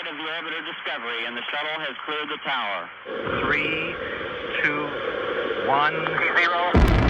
of the orbiter Discovery, and the shuttle has cleared the tower. 3, 2, 1. 0.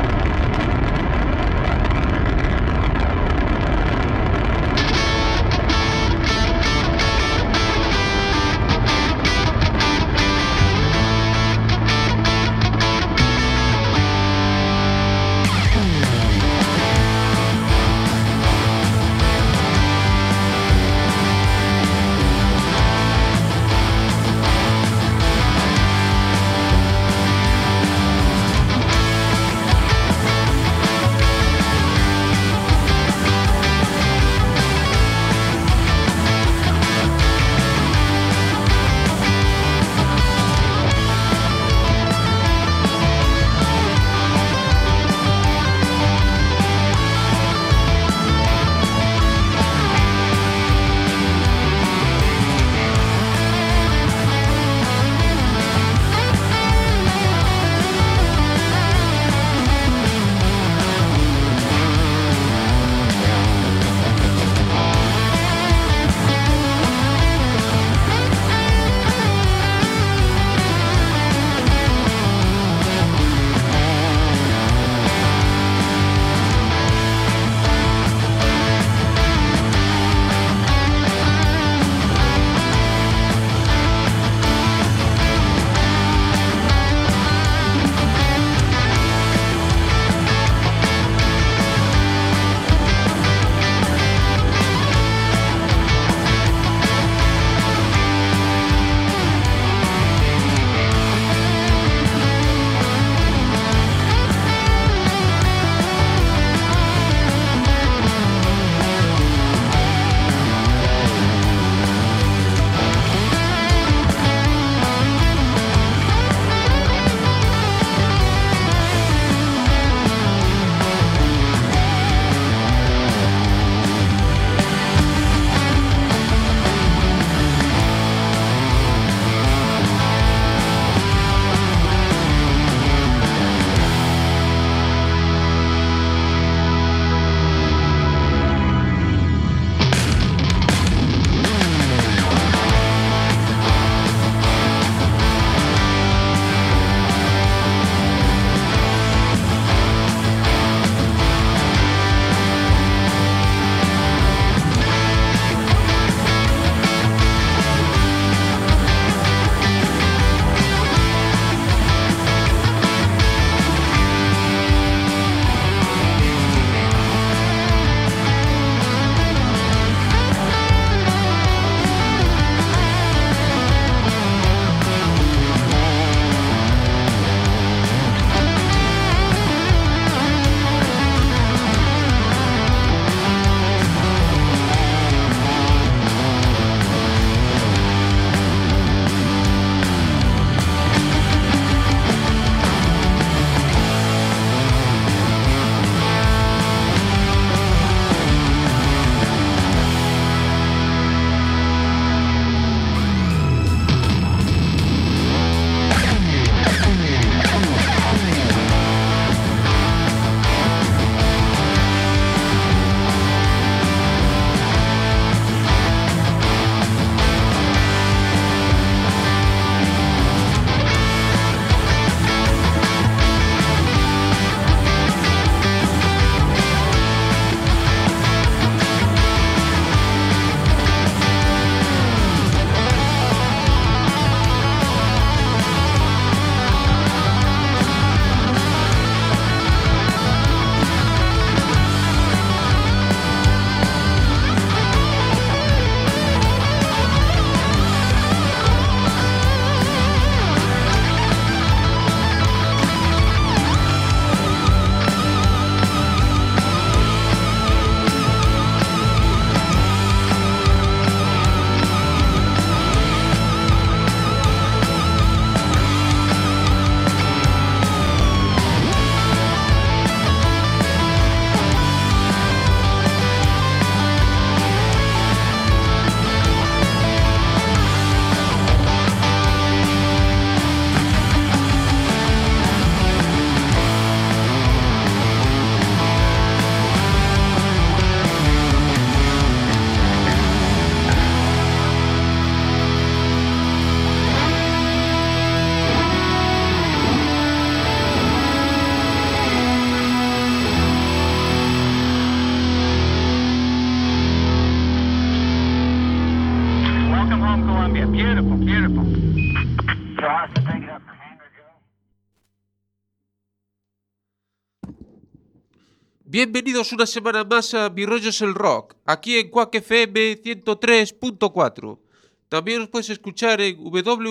Bienvenidos una semana más a Mi Rollo es el Rock, aquí en Quack FM 103.4. También os puedes escuchar en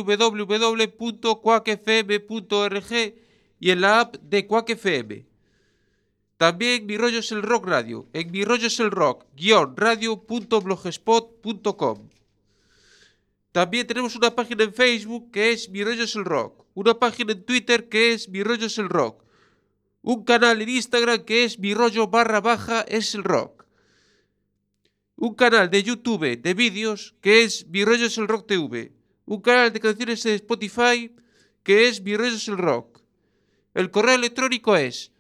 www.quackfm.org y en la app de Quack FM. También Mi Rollo es el Rock Radio, en Mi Rollo es el Rock, _radio.blogspot.com. También tenemos una página en Facebook que es Mi Rollo es el Rock, una página en Twitter que es Mi Rollo es el Rock, un canal en Instagram que es Mi Rollo _ es el Rock, un canal de YouTube de vídeos que es Mi Rollo es el Rock TV, un canal de canciones de Spotify que es Mi Rollo es el Rock. El correo electrónico es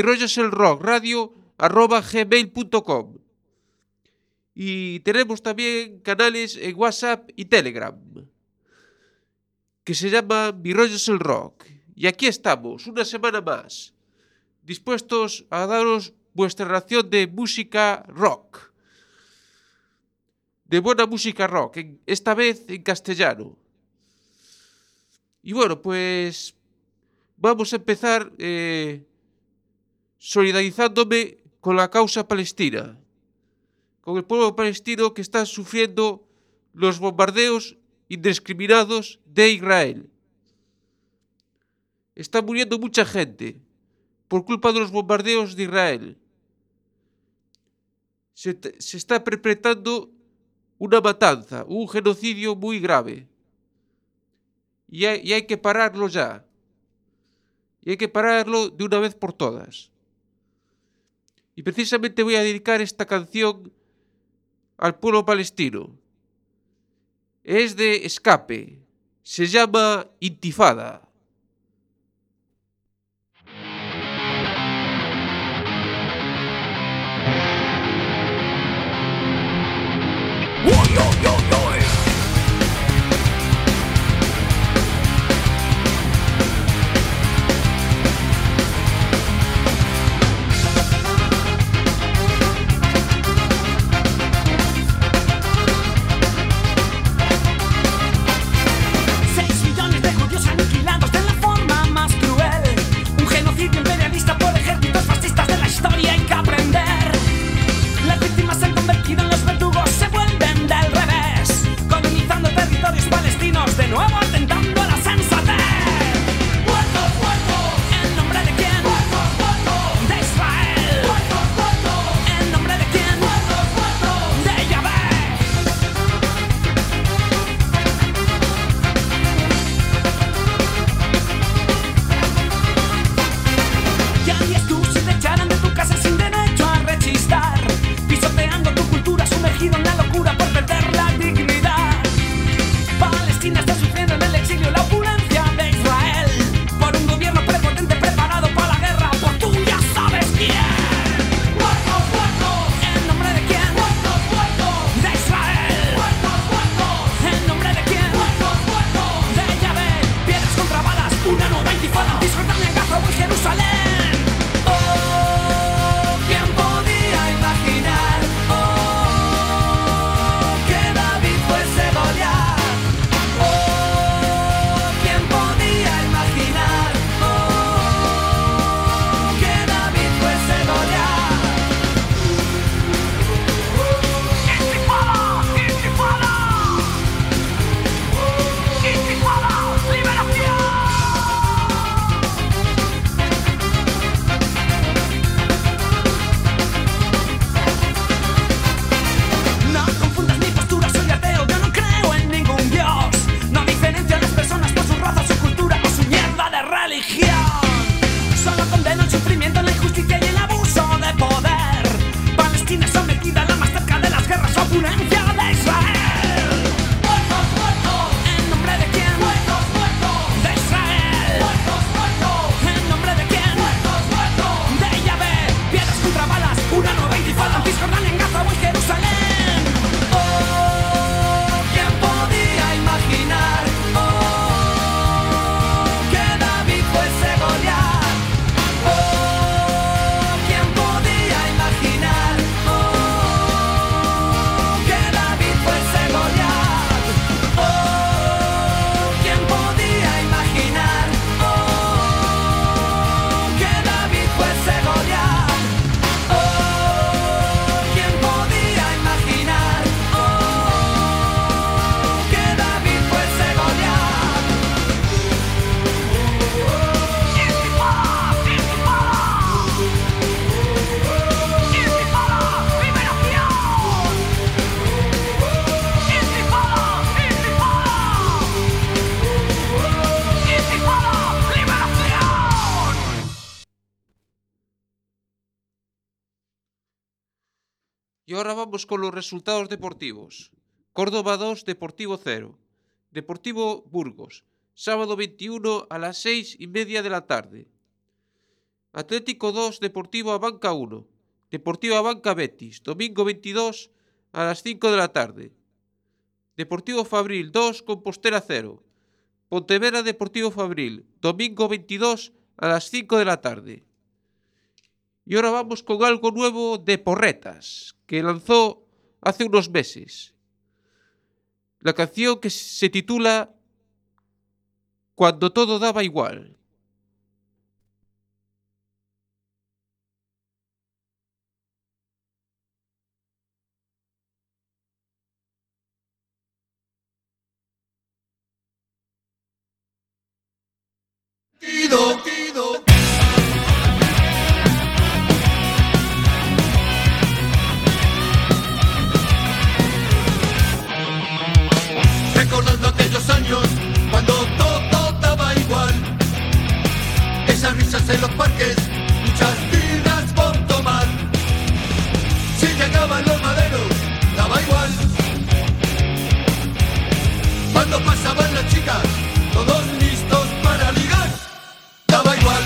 mirolloselrockradio@gmail.com. Y tenemos también canales en WhatsApp y Telegram que se llama Mi Rollo es el Rock. Y aquí estamos, una semana más, dispuestos a daros vuestra ración de música rock. De buena música rock, esta vez en castellano. Y bueno, pues vamos a empezar solidarizándome con la causa palestina, con el pueblo palestino que está sufriendo los bombardeos indiscriminados de Israel. Está muriendo mucha gente por culpa de los bombardeos de Israel. Se está perpetrando una matanza, un genocidio muy grave. Y hay que pararlo ya. Y hay que pararlo de una vez por todas. Y precisamente voy a dedicar esta canción al pueblo palestino. Es de Escape. Se llama Intifada. Las víctimas se han convertido en los verdugos, se vuelven del revés. Y ahora vamos con los resultados deportivos. Córdoba 2, Deportivo 0. Deportivo Burgos, sábado 21 a las 6:30 de la tarde. Atlético 2, Deportivo Abanca 1. Deportivo Abanca Betis, domingo 22 a las 5 de la tarde. Deportivo Fabril 2, Compostela 0. Pontevedra Deportivo Fabril, domingo 22 a las 5 de la tarde. Y ahora vamos con algo nuevo de Porretas, que lanzó hace unos meses. La canción que se titula Cuando todo daba igual. Recordando aquellos años cuando todo daba igual. Esas risas en los parques, muchas vidas por tomar. Si llegaban los maderos, daba igual. Cuando pasaban las chicas, todos listos para ligar, daba igual.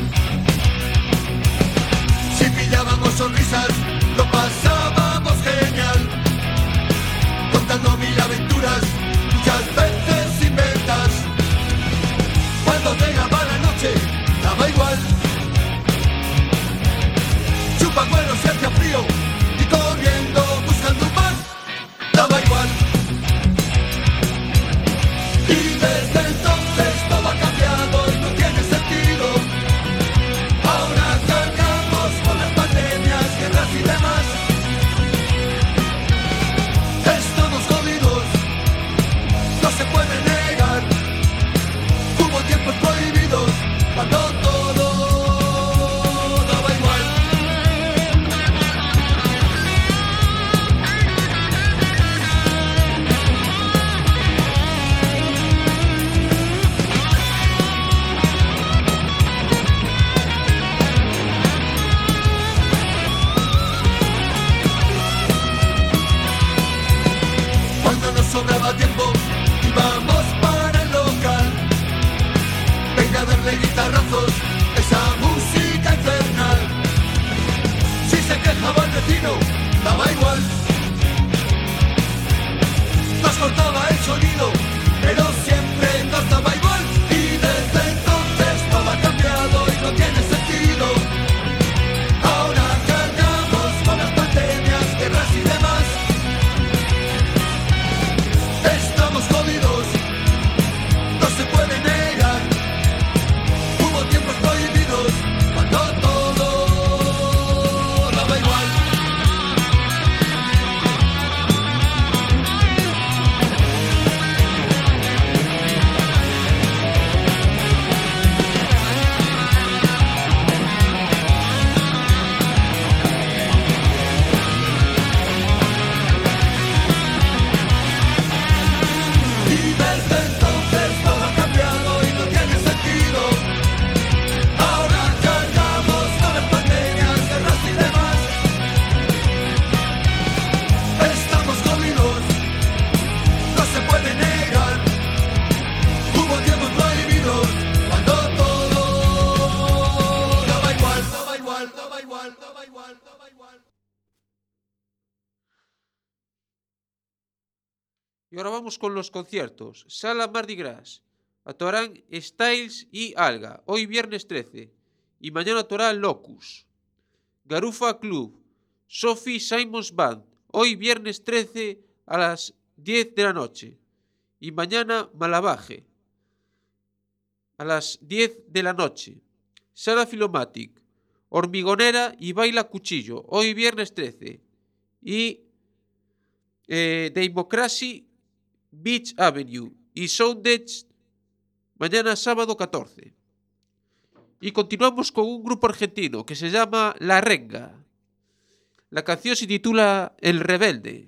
Si pillábamos sonrisas, lo pasábamos genial. Contando mil aventuras, muchas veces inventas. Cuando llegaba la noche, daba igual. Chupacueros se hacía frío y corriendo buscando un bar, daba igual. Y desde entonces todo ha cambiado y no tiene sentido. Ahora cargamos con las pandemias, guerras y demás. Estamos jodidos, no se puede negar. Hubo tiempos prohibidos cuando todo daba igual. Cuando nos sobraba tiempo, íbamos para el local. Venga a darle guitarrazos, esa música infernal. Si se quejaba el vecino, daba igual. Nos cortaba el sonido, pero siempre nos daba igual. Y desde entonces todo ha cambiado y no tiene sentido. Ahora cargamos con las pandemias, guerras y demás. Estamos jodidos, no se puede negar. Hubo tiempos prohibidos cuando todo daba igual. Y desde entonces todo ha cambiado y no tiene sentido. Ahora cargamos con las pandemias, guerras y demás. Estamos jodidos, no se puede negar. Hubo tiempos prohibidos cuando todo daba igual, daba igual, daba igual, daba igual, daba igual. Y ahora vamos con los conciertos. Sala Mardi Gras. Actuarán Styles y Alga, hoy viernes 13. Y mañana actuará Locus. Garufa Club. Sophie Simons Band, hoy viernes 13 a las 10 de la noche. Y mañana Malavaje, a las 10 de la noche. Sala Filomatic. Hormigonera y Baila Cuchillo, hoy viernes 13. Y Democracy Beach Avenue y Soundedge mañana sábado 14. Y continuamos con un grupo argentino que se llama La Renga. La canción se titula El Rebelde.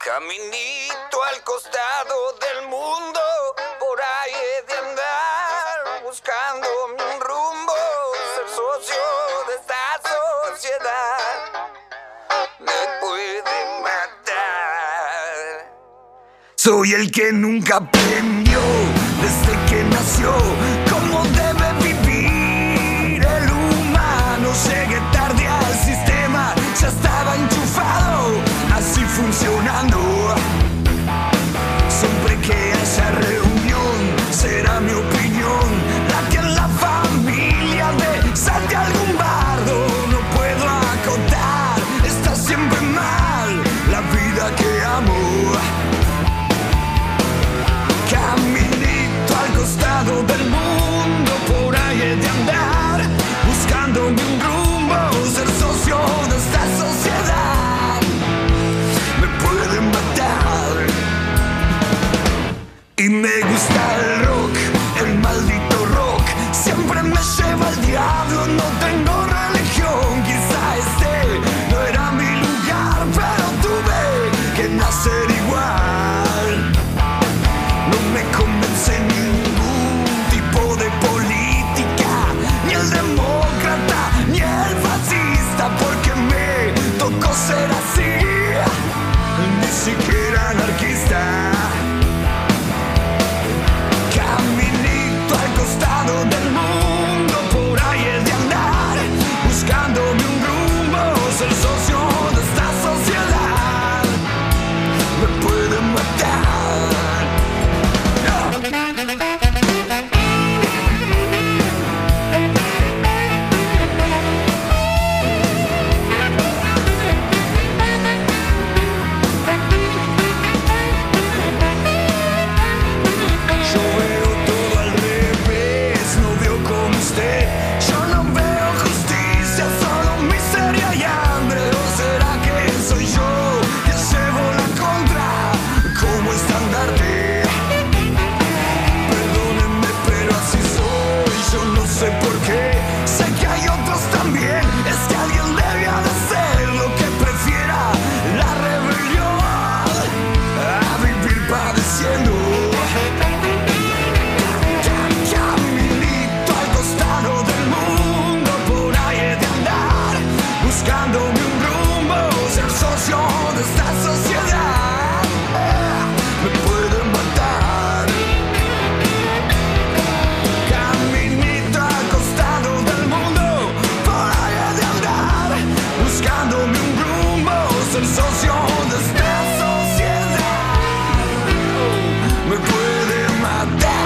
Caminito al costado del mundo, por ahí he de andar, buscando un rumbo, ser socio de esta sociedad, me puede matar. Soy el que nunca aprendió, desde que nació, cómo debe vivir el humano. Llegué tarde al sistema, ya estaba enchufado, así funcionando. Siempre que haya reunión, será mi opinión la que en la familia de salte algún bardo. No puedo acotar, está siempre mal la vida que amo. Caminito al costado del mundo, por ahí he de andar, buscándome un rumbo, ser socio de esta sociedad, me pueden matar. Y me gusta el rock, el maldito rock, siempre me lleva al diablo, no tengo religión. Quizá este no era mi lugar, pero tuve que nacer igual. No me convence ningún tipo de política, ni el demócrata, ni el fascista, porque me tocó ser así, ni siquiera anarquista. Caminito al costado del mundo, por ahí he de andar, buscándome un rumbo, ser socio de esta sociedad, me pueden matar. Yo veo todo al revés, no veo como usted. Yo no veo justicia, solo miseria y hambre. ¿O será que soy yo que llevo la contra como estandarte? Perdónenme, pero así soy, yo no sé por qué. Sé que hay otros también, es que alguien debe de ser lo que prefiera la rebelión a vivir padeciendo. Caminito al costado del mundo, por ahí he de andar, buscándome un rumbo, ser socio de esta sociedad, me pueden matar. Caminito al costado del mundo, por ahí he de andar, buscándome un rumbo, ser socio de esta sociedad, me puede matar.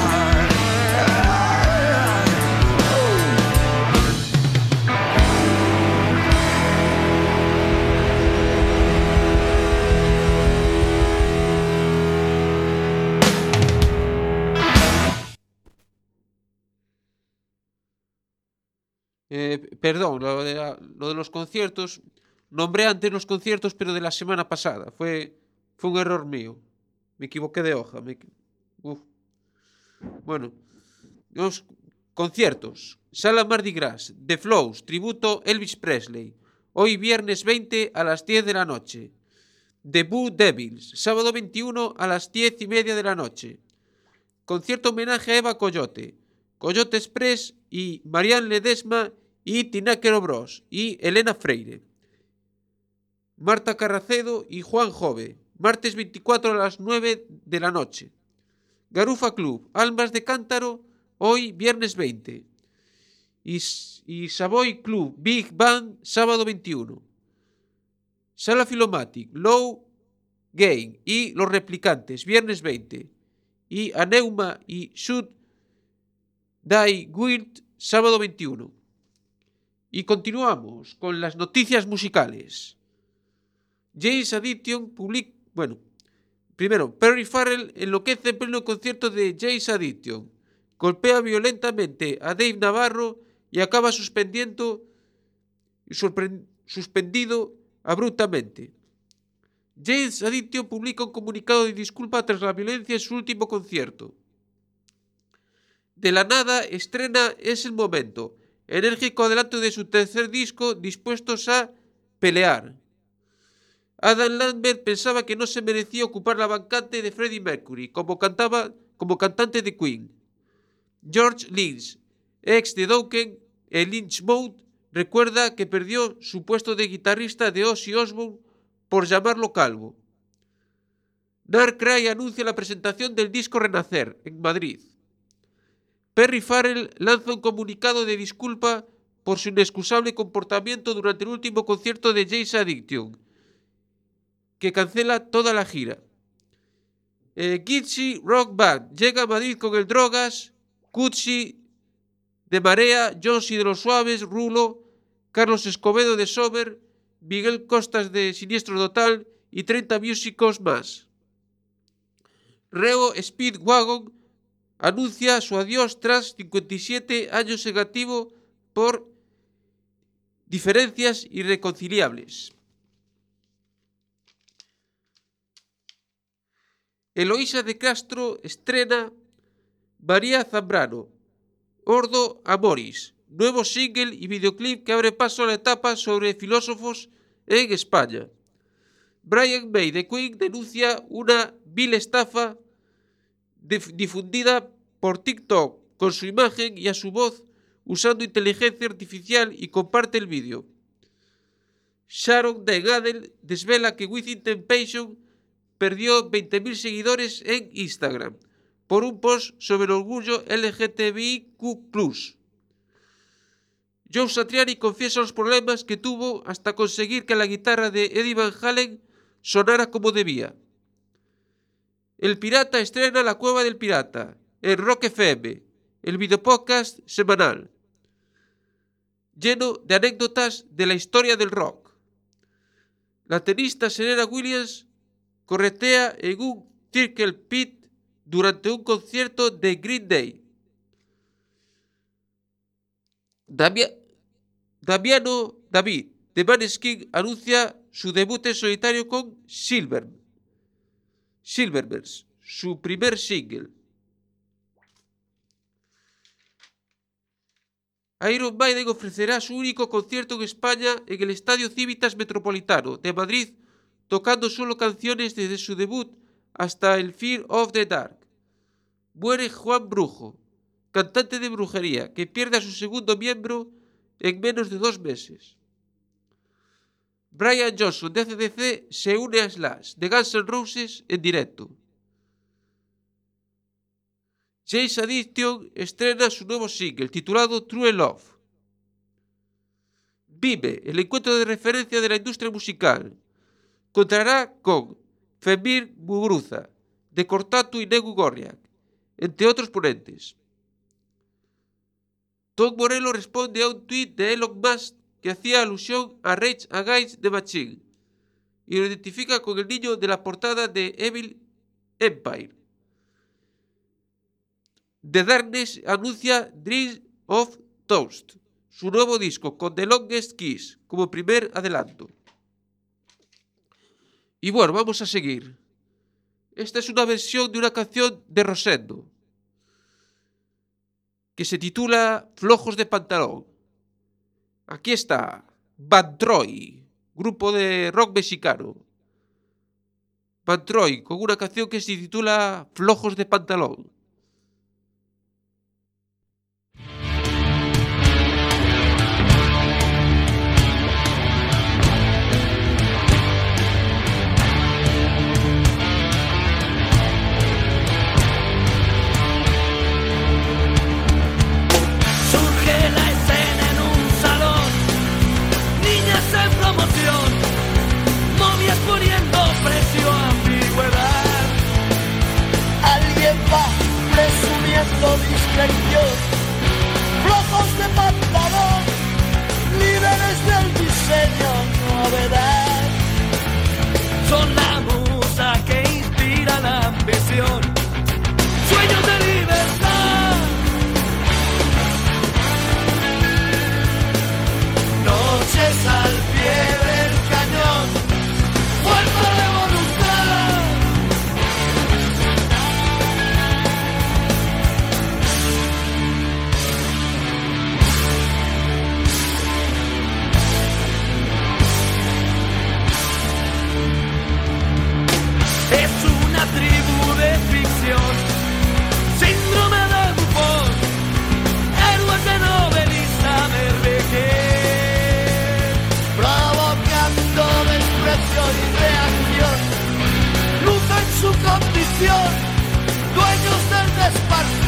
Perdón, lo de los conciertos. Nombré antes los conciertos, pero de la semana pasada. Fue un error mío. Me equivoqué de hoja. Uf. Bueno, los conciertos. Sala Mardi Gras, The Flows, tributo Elvis Presley. Hoy viernes 20 a las 10 de la noche. The Boo Devils, sábado 21 a las 10:30 de la noche. Concierto homenaje a Eva Coyote, Coyote Express y Marianne Ledesma y Tinakero Bros y Elena Freire. Marta Carracedo y Juan Jove, martes 24 a las 9 de la noche. Garufa Club, Almas de Cántaro, hoy viernes 20. Y Savoy Club, Big Band, sábado 21. Sala Filomatic, Low Gain y Los Replicantes, viernes 20. Y Aneuma y Should Die Wild, sábado 21. Y continuamos con las noticias musicales. James Addiction publica... Bueno, primero, Perry Farrell enloquece en pleno concierto de James Addiction. Golpea violentamente a Dave Navarro y acaba suspendido abruptamente. James Addiction publica un comunicado de disculpa tras la violencia en su último concierto. De la nada estrena Es el Momento, enérgico adelanto de su tercer disco, Dispuestos a Pelear. Adam Lambert pensaba que no se merecía ocupar la vacante de Freddie Mercury como cantante de Queen. George Lynch, ex de Dokken en Lynch Mode, recuerda que perdió su puesto de guitarrista de Ozzy Osbourne por llamarlo calvo. Narcray anuncia la presentación del disco Renacer en Madrid. Perry Farrell lanza un comunicado de disculpa por su inexcusable comportamiento durante el último concierto de Jane's Addiction, que cancela toda la gira. Gypsy Rock Band llega a Madrid con el Drogas, Cutsi de Marea, Jonesy de los Suaves, Rulo, Carlos Escobedo de Sober, Miguel Costas de Siniestro Total y 30 músicos más. Reo Speedwagon anuncia su adiós tras 57 años en activo por diferencias irreconciliables. Eloísa de Castro estrena María Zambrano, Ordo Amoris, nuevo single y videoclip que abre paso a la etapa sobre filósofos en España. Brian May de Queen denuncia una vil estafa difundida por TikTok con su imagen y a su voz usando inteligencia artificial y comparte el vídeo. Sharon Den Adel desvela que Within Temptation perdió 20.000 seguidores en Instagram por un post sobre el orgullo LGTBIQ+. Joe Satriani confiesa los problemas que tuvo hasta conseguir que la guitarra de Eddie Van Halen sonara como debía. El Pirata estrena La Cueva del Pirata en Rock FM, el videopodcast semanal, lleno de anécdotas de la historia del rock. La tenista Serena Williams corretea en un Circle Pit durante un concierto de Green Day. Damiano David de Maneskin anuncia su debut en solitario con Silverbirds, su primer single. Iron Maiden ofrecerá su único concierto en España en el Estadio Civitas Metropolitano de Madrid, tocando solo canciones desde su debut hasta el Fear of the Dark. Muere Juan Brujo, cantante de brujería, que pierde a su segundo miembro en menos de 2 meses. Brian Johnson de AC/DC se une a Slash de Guns N' Roses en directo. Jane's Addiction estrena su nuevo single titulado True Love. Vive, el encuentro de referencia de la industria musical, contará con Femir Muguruza, de Cortatu y Negu Gorriak, entre otros ponentes. Tom Morello responde a un tuit de Elon Musk que hacía alusión a Rage Against the Machine y lo identifica con el niño de la portada de Evil Empire. The Darkness anuncia Dreams of Toast, su nuevo disco con The Longest Kiss como primer adelanto. Y bueno, vamos a seguir. Esta es una versión de una canción de Rosendo que se titula Flojos de Pantalón. Aquí está Bad Troy, grupo de rock mexicano. Bad Troy con una canción que se titula Flojos de Pantalón. Poniendo precio a ambigüedad. Alguien va presumiendo discreción. Flojos de pantalón, líderes del diseño, novedad. Son la musa que inspira la ambición. Sueños de libertad. Noches al pie del cañón. ¡Fuerza de voluntad!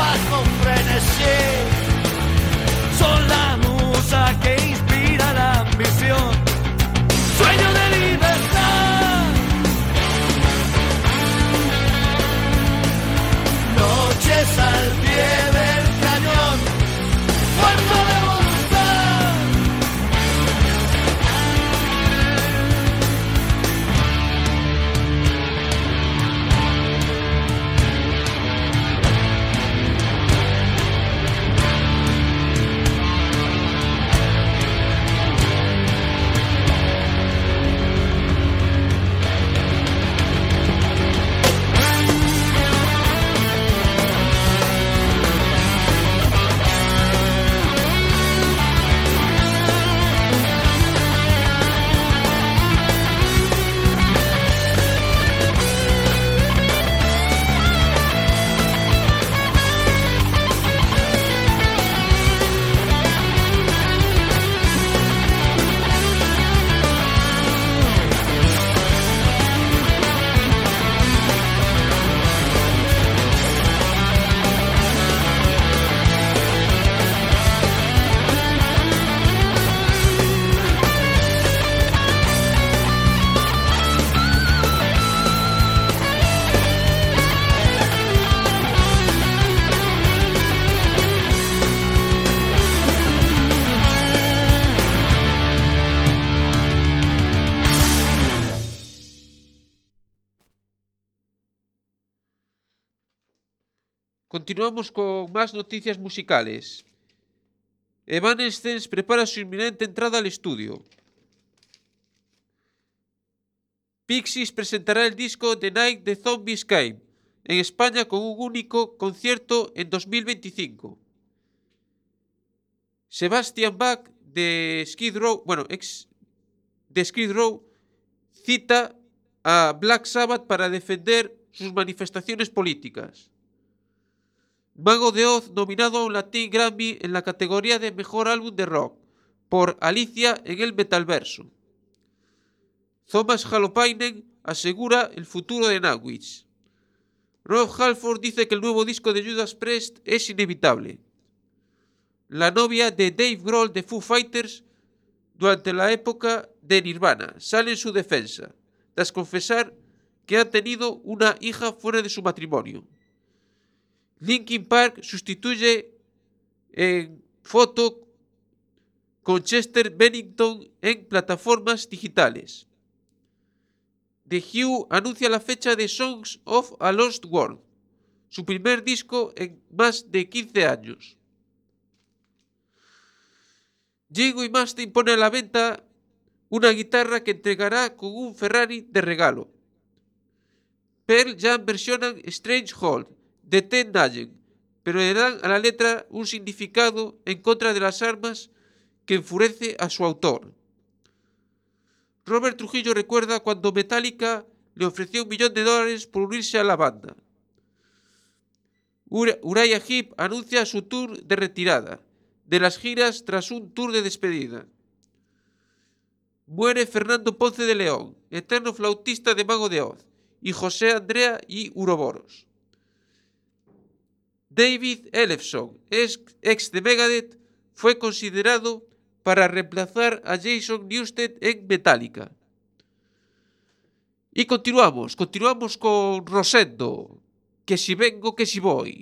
con frenesí. Son la musa que inspira la ambición. Sueño de libertad. Noches al pie del cañón. Fuerza de voluntad. Continuamos con más noticias musicales. Evanescence prepara su inminente entrada al estudio. Pixies presentará el disco The Night the Zombies Came en España con un único concierto en 2025. Sebastian Bach de Skid Row, de Skid Row, cita a Black Sabbath para defender sus manifestaciones políticas. Mago de Oz nominado a un Latin Grammy en la categoría de Mejor Álbum de Rock por Alicia en el Metalverso. Thomas Holopainen asegura el futuro de Nightwish. Rob Halford dice que el nuevo disco de Judas Priest es inevitable. La novia de Dave Grohl de Foo Fighters durante la época de Nirvana sale en su defensa, tras confesar que ha tenido una hija fuera de su matrimonio. Linkin Park sustituye en foto con Chester Bennington en plataformas digitales. The Who anuncia la fecha de Songs of a Lost World, su primer disco en más de 15 años. Jingo y Mastin pone a la venta una guitarra que entregará con un Ferrari de regalo. Pearl Jam versionan Strange Hold de Ted Nugent, pero le dan a la letra un significado en contra de las armas que enfurece a su autor. Robert Trujillo recuerda cuando Metallica le ofreció $1 millón por unirse a la banda. Uriah Heep anuncia su tour de retirada de las giras tras un tour de despedida. Muere Fernando Ponce de León, eterno flautista de Mago de Oz, y José Andrea y Uroboros. David Ellefson, ex de Megadeth, fue considerado para reemplazar a Jason Newsted en Metallica. Y continuamos con Rosendo, que si vengo, que si voy.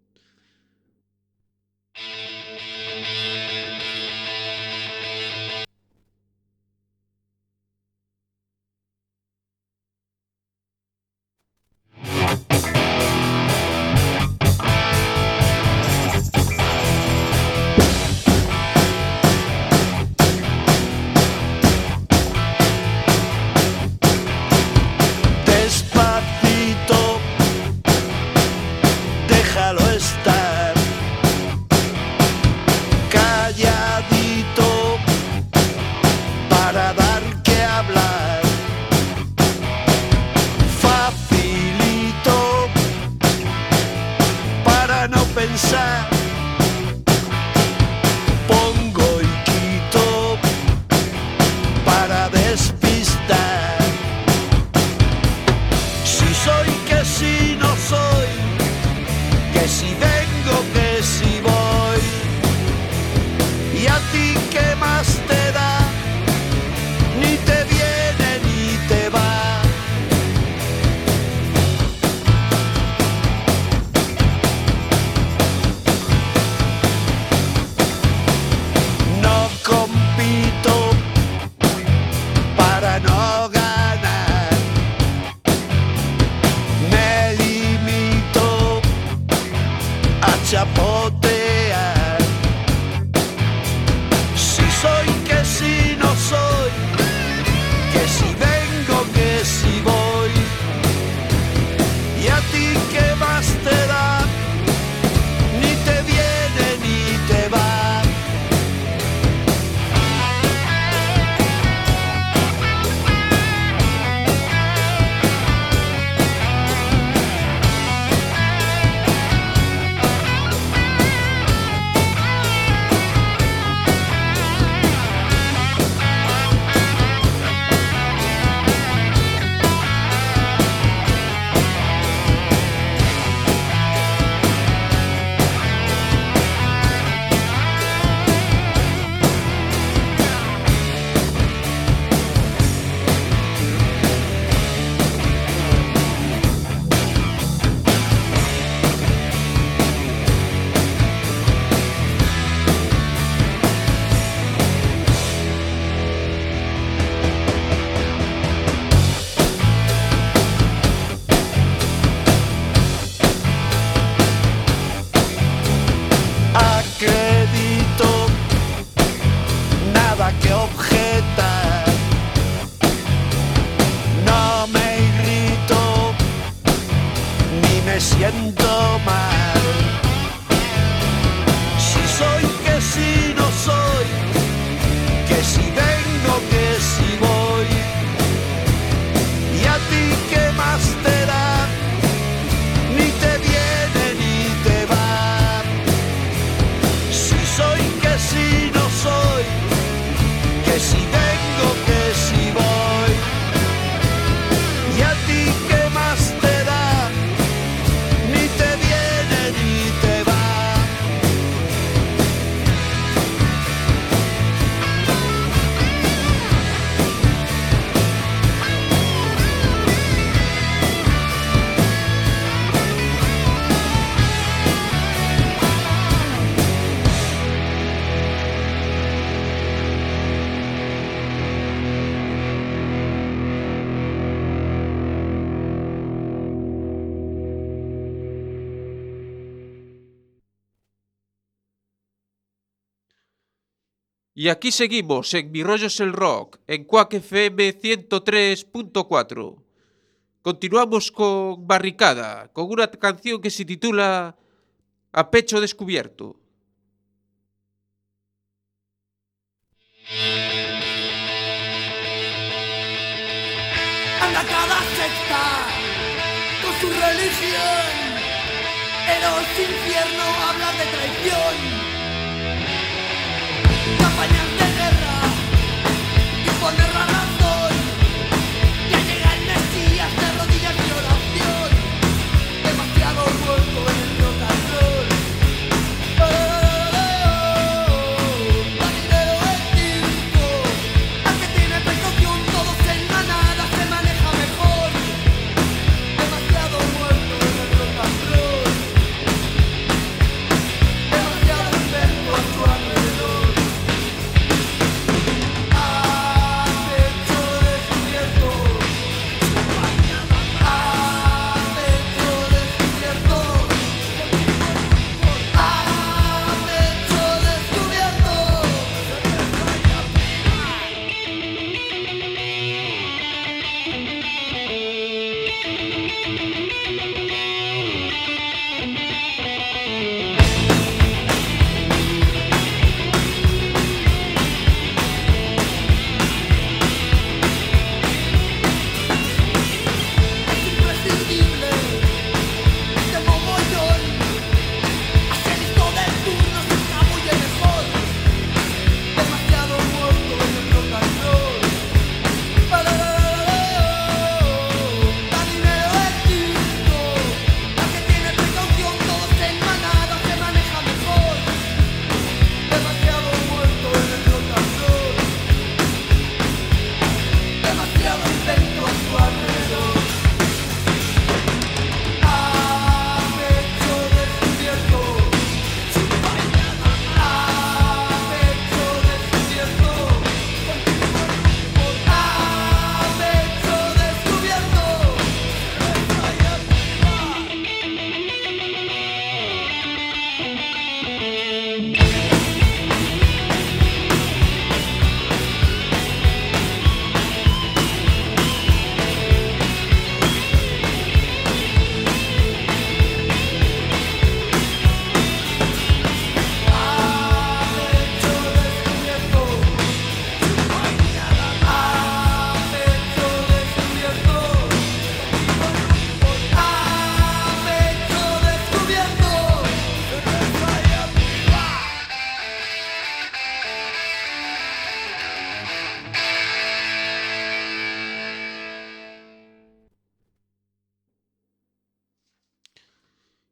pensar, pongo y quito para despistar. Si soy, que si no soy, que si vengo, chapotear. Si soy, que si no soy, que si vengo, que si voy. ¿Y a ti qué más te da? Ni te viene ni te va. Acredito, nada que objetar. No me irrito, ni me siento mal. Si soy, que si no soy, que si vengo, que si voy. ¿Y a ti qué más te da? Ni te viene ni te va. Si soy, que si no soy, que si vengo, que si voy. ¿Y a ti qué más te da? Ni te viene ni te va. Y aquí seguimos en Mi Rollo es el Rock, en Quack FM 103.4. Continuamos con Barricada, con una canción que se titula A Pecho Descubierto. Anda cada secta con su religión, en los infiernos hablan de traición. Campañas de guerra y poner la razón. Ya llega el Mesías de rodillas y oración. Demasiado muerto en el rock and roll. Marinero es circo, al que tiene precaución, todos en manada se maneja mejor. Demasiado muerto en el rock and roll. Demasiado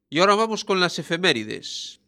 Y ahora vamos con las efemérides.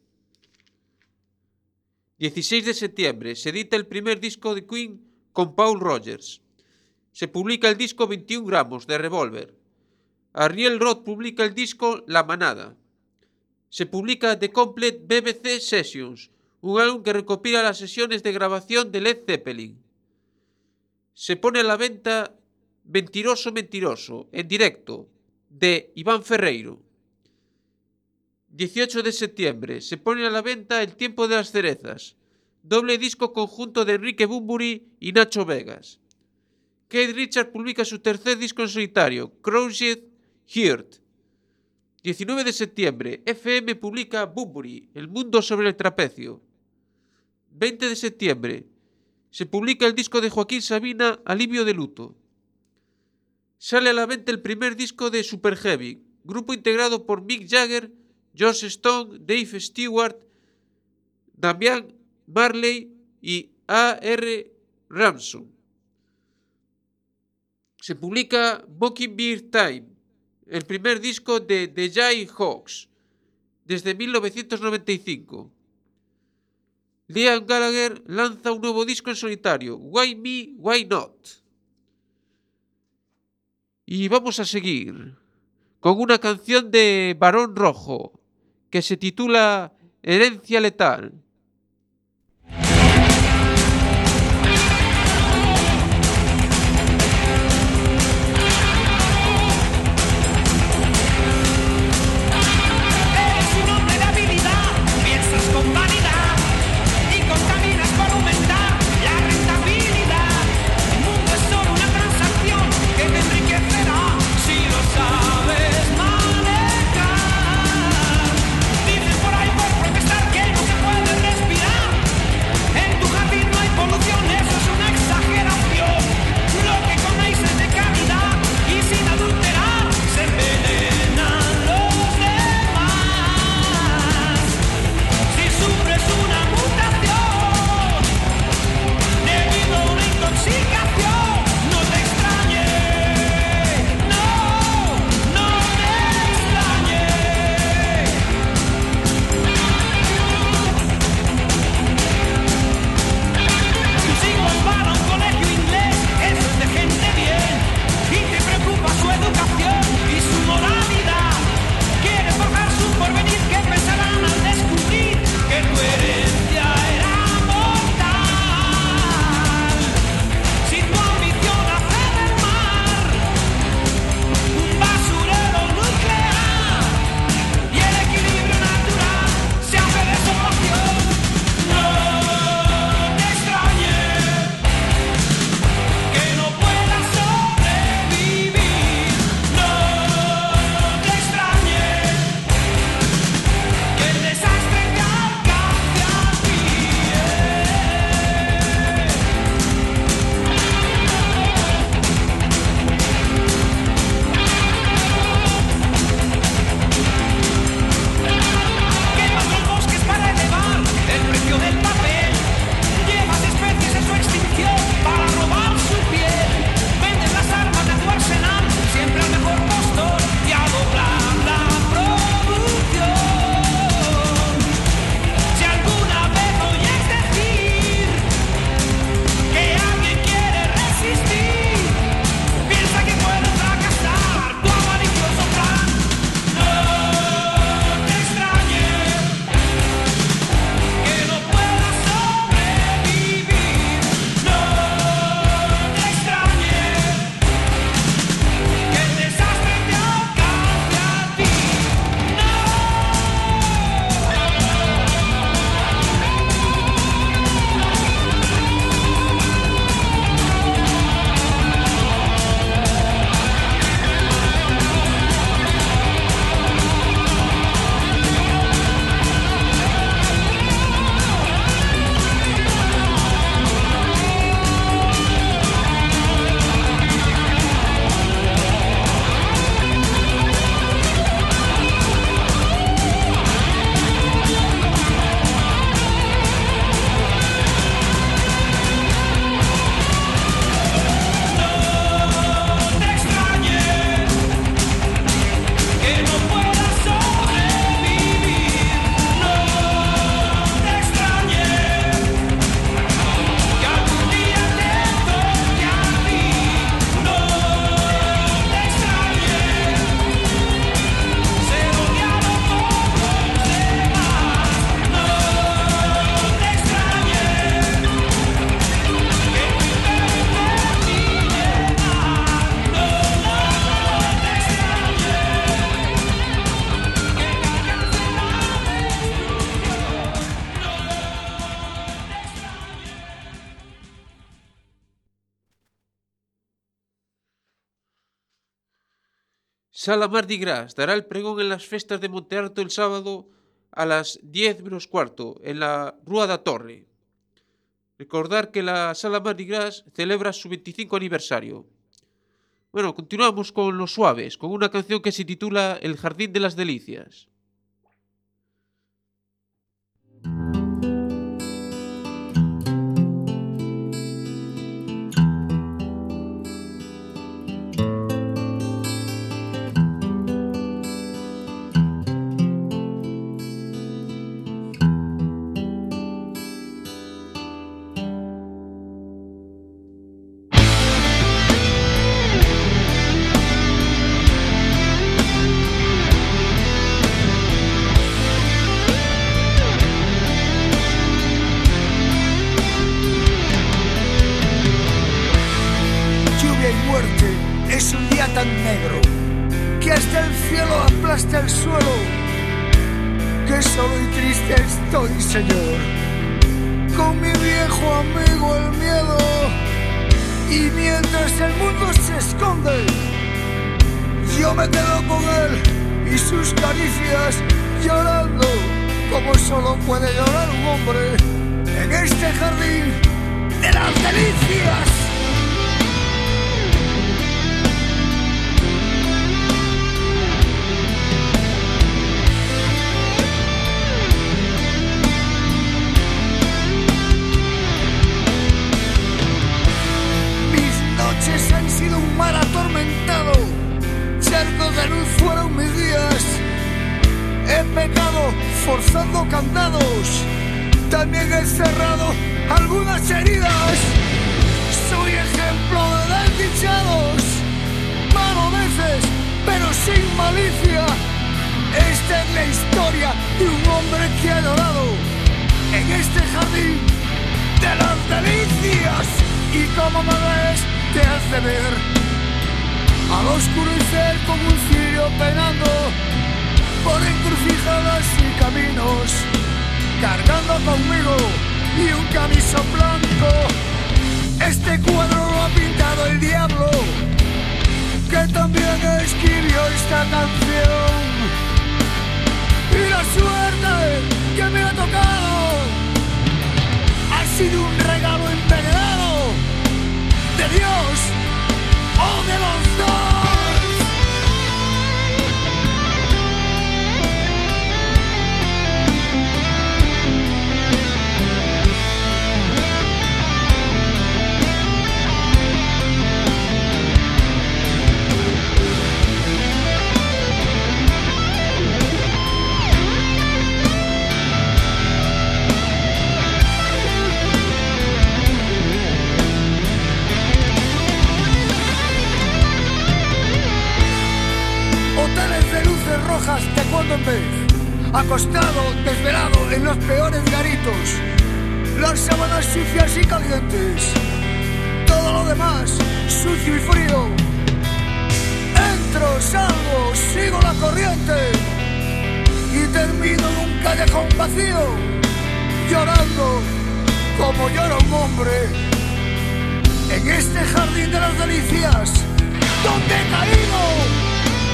16 de septiembre se edita el primer disco de Queen con Paul Rogers. Se publica el disco 21 gramos de Revolver. Ariel Roth publica el disco La Manada. Se publica The Complete BBC Sessions, un álbum que recopila las sesiones de grabación de Led Zeppelin. Se pone a la venta Mentiroso, Mentiroso, en directo, de Iván Ferreiro. 18 de septiembre se pone a la venta El Tiempo de las Cerezas, doble disco conjunto de Enrique Bunbury y Nacho Vegas. Keith Richards publica su tercer disco en solitario, Crossed Heart. 19 de septiembre, FM publica Bunbury, El Mundo sobre el Trapecio. 20 de septiembre, se publica el disco de Joaquín Sabina, Alivio de Luto. Sale a la venta el primer disco de Super Heavy, grupo integrado por Mick Jagger, Joss Stone, Dave Stewart, Damian Marley y A.R. Ramson. Se publica Mockingbird Time, el primer disco de The Jayhawks, desde 1995. Liam Gallagher lanza un nuevo disco en solitario, Why Me, Why Not. Y vamos a seguir con una canción de Barón Rojo que se titula Herencia Letal. Puede Sala Mardi Gras dará el pregón en las festas de Montearto el sábado a las 10 menos cuarto en la Rúa da Torre. Recordar que la Sala Mardi Gras celebra su 25 aniversario. Bueno, continuamos con Los Suaves, con una canción que se titula El Jardín de las Delicias. Es un día tan negro que hasta el cielo aplasta el suelo, que solo y triste estoy, Señor, con mi viejo amigo el miedo. Y mientras el mundo se esconde, yo me quedo con él y sus caricias, llorando como solo puede llorar un hombre en este jardín de las delicias. Han sido un mar atormentado, charcos de luz fueron mis días. He pecado forzando candados, también he cerrado algunas heridas. Soy ejemplo de desdichados, malo veces, pero sin malicia. Esta es la historia de un hombre que ha llorado en este jardín de las delicias. Y como me ves, te hace ver al oscurecer como un cirio penando por encrucijadas y caminos, cargando conmigo y un camisón blanco. Este cuadro lo ha pintado el diablo, que también escribió esta canción. Y la suerte que me ha tocado ha sido un regalo envenenado de Dios o de los dos. Rojas de cuando en vez, acostado, desvelado en los peores garitos, las sábanas sucias y calientes, todo lo demás sucio y frío. Entro, salgo, sigo la corriente y termino en un callejón vacío, llorando como llora un hombre en este jardín de las delicias donde he caído.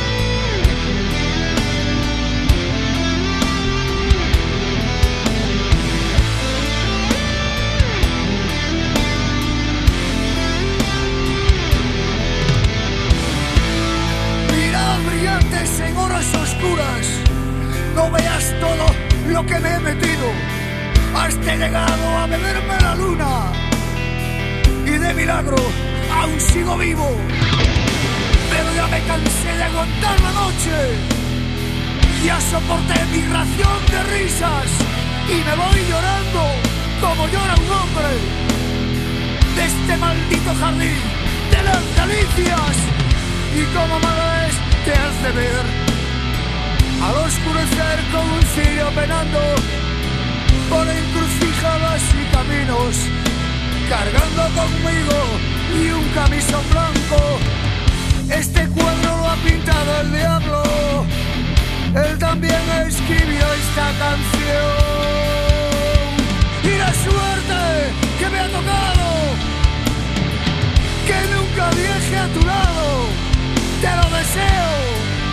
En horas oscuras, no veas todo lo que me he metido. Hasta he llegado a beberme la luna y de milagro aún sigo vivo. Pero ya me cansé de aguantar la noche, ya soporté mi ración de risas y me voy llorando como llora un hombre de este maldito jardín de las delicias. Y como me ves, te hace ver al oscurecer como un cirio penando por encrucijadas y caminos, cargando conmigo y un camisón blanco. Este cuadro lo ha pintado el diablo, él también escribió esta canción. Y la suerte que me ha tocado, que nunca viaje a tu lado, te lo deseo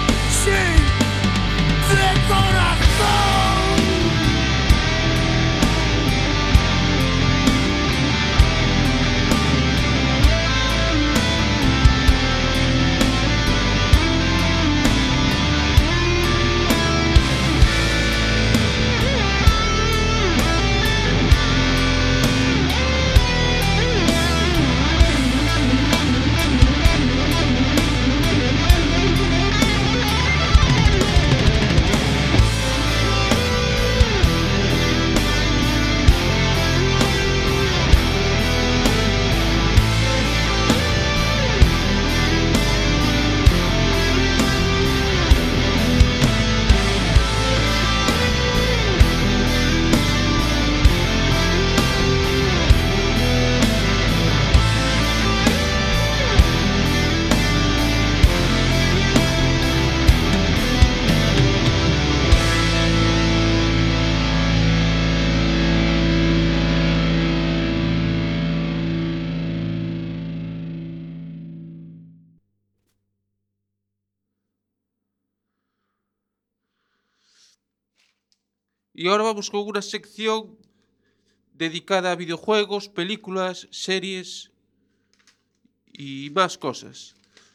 Y ahora vamos con una sección dedicada a videojuegos, películas, series y más cosas.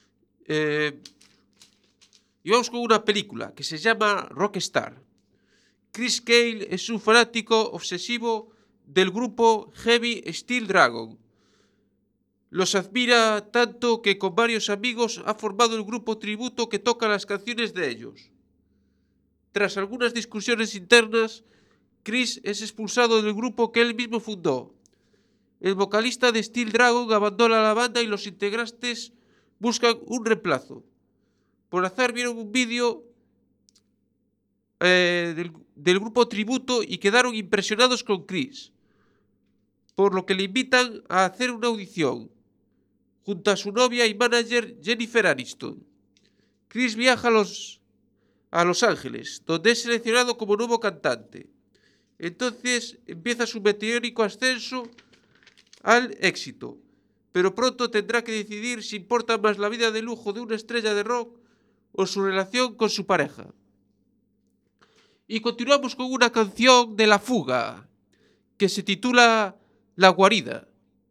Y vamos con una película que se llama Rockstar. Chris Cale es un fanático obsesivo del grupo Heavy Steel Dragon. Los admira tanto que con varios amigos ha formado el grupo tributo que toca las canciones de ellos. Tras algunas discusiones internas, Chris es expulsado del grupo que él mismo fundó. El vocalista de Steel Dragon abandona la banda y los integrantes buscan un reemplazo. Por azar vieron un vídeo del grupo tributo y quedaron impresionados con Chris, por lo que le invitan a hacer una audición junto a su novia y manager Jennifer Aniston. Chris viaja a Los Ángeles, donde es seleccionado como nuevo cantante. Entonces empieza su meteórico ascenso al éxito, pero pronto tendrá que decidir si importa más la vida de lujo de una estrella de rock o su relación con su pareja. Y continuamos con una canción de La Fuga, que se titula La Guarida.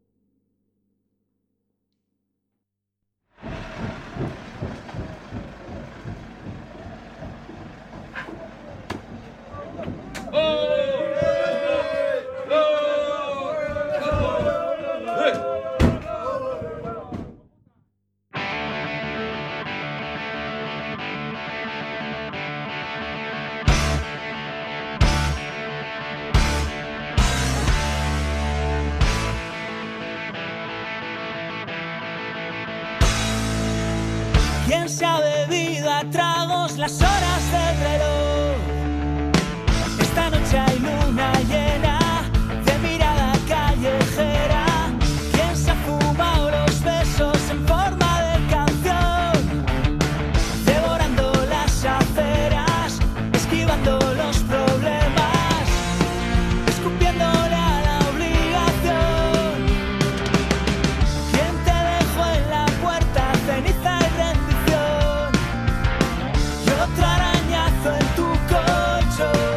¿Quién se ha bebido a tragos las horas del reloj? Esta noche hay luna llena de mirada callejera. ¿Quién se ha fumado los besos en forma de canción? Devorando las aceras, esquivando los problemas, escupiéndole a la obligación. ¿Quién te dejó en la puerta ceniza y rendición? Y otro arañazo en tu colchón.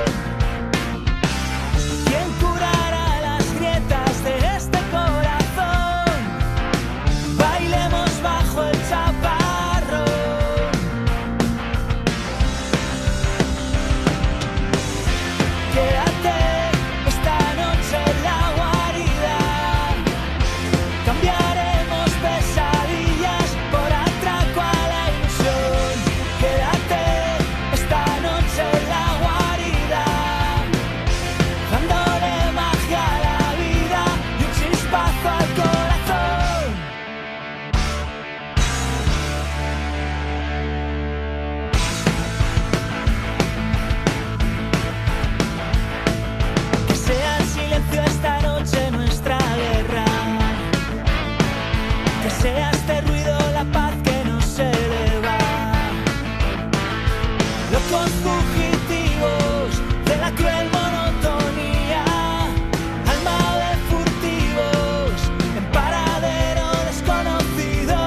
¿Quién curará las grietas de este corazón? Bailemos bajo el chaparrón. Quédate esta noche en la guarida. Cambiaremos pesadillas por atraco a la ilusión. Quédate esta noche en la guarida, dándole magia a la vida y un chispazo al corazón. Que sea el silencio esta noche nuestra guerra. Que sea este ruido la paz que nos eleva. Locos fugitivos de la cruel monotonía, alma de furtivos en paradero desconocido.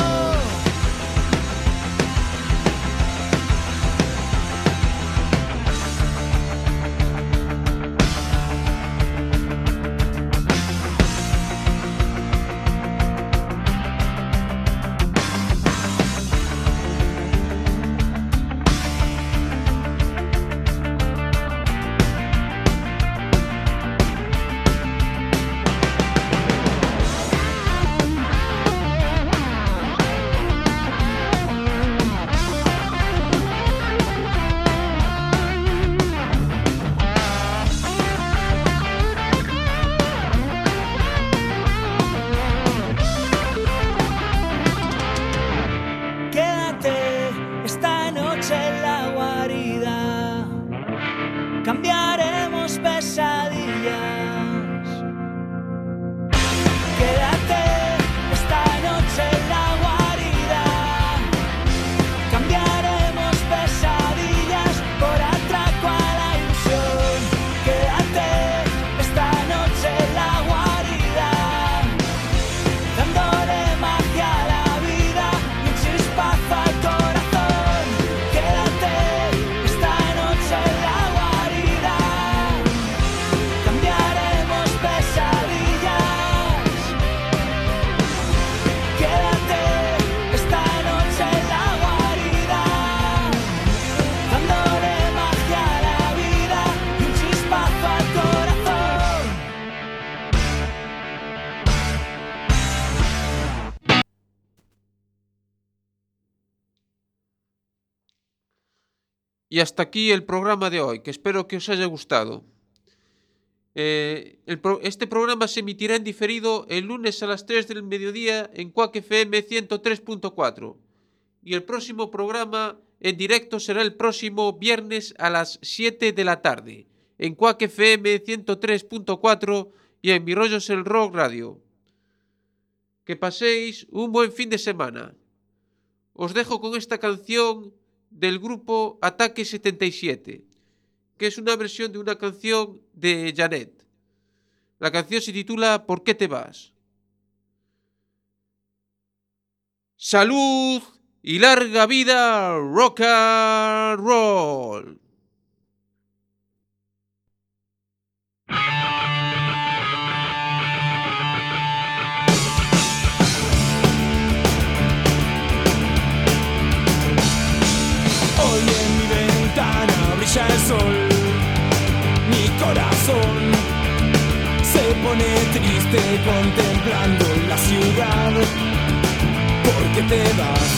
Quédate esta noche en la guarida. Cambiaremos pesadillas. Quédate esta noche en la guarida. Cambiaremos pesadillas por atraco a la ilusión. Quédate esta noche en la guarida, dándole magia a la vida y un chispazo al corazón. Quédate esta noche en la guarida. Y hasta aquí el programa de hoy, que espero que os haya gustado. Este programa se emitirá en diferido el lunes a las 3 del mediodía en Quack FM 103.4. Y el próximo programa en directo será el próximo viernes a las 7 de la tarde en Quack FM 103.4 y en Mi Rollo es el Rock Radio. Que paséis un buen fin de semana. Os dejo con esta canción del grupo Ataque 77, que es una versión de una canción de Janet. La canción se titula ¿Por qué te vas? ¡Salud y larga vida rock and roll! Hoy en mi ventana brilla el sol, mi corazón se pone triste contemplando la ciudad. ¿Por qué te vas?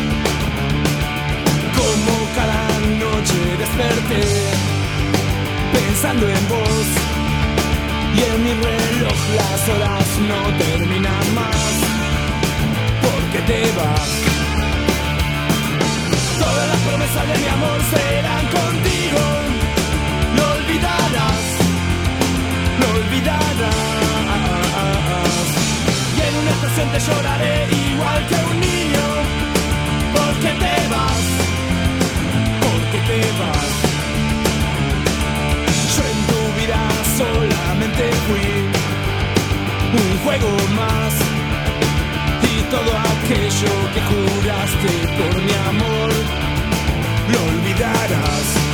Como cada noche desperté pensando en vos, y en mi reloj las horas no terminan más. ¿Por qué te vas? Todas las promesas de mi amor serán contigo. Lo olvidarás, lo olvidarás. Y en una estación te lloraré igual que un niño. ¿Por qué te vas? ¿Por qué te vas? Yo en tu vida solamente fui un juego más, y todo aquello que juraste por mi amor lo olvidarás.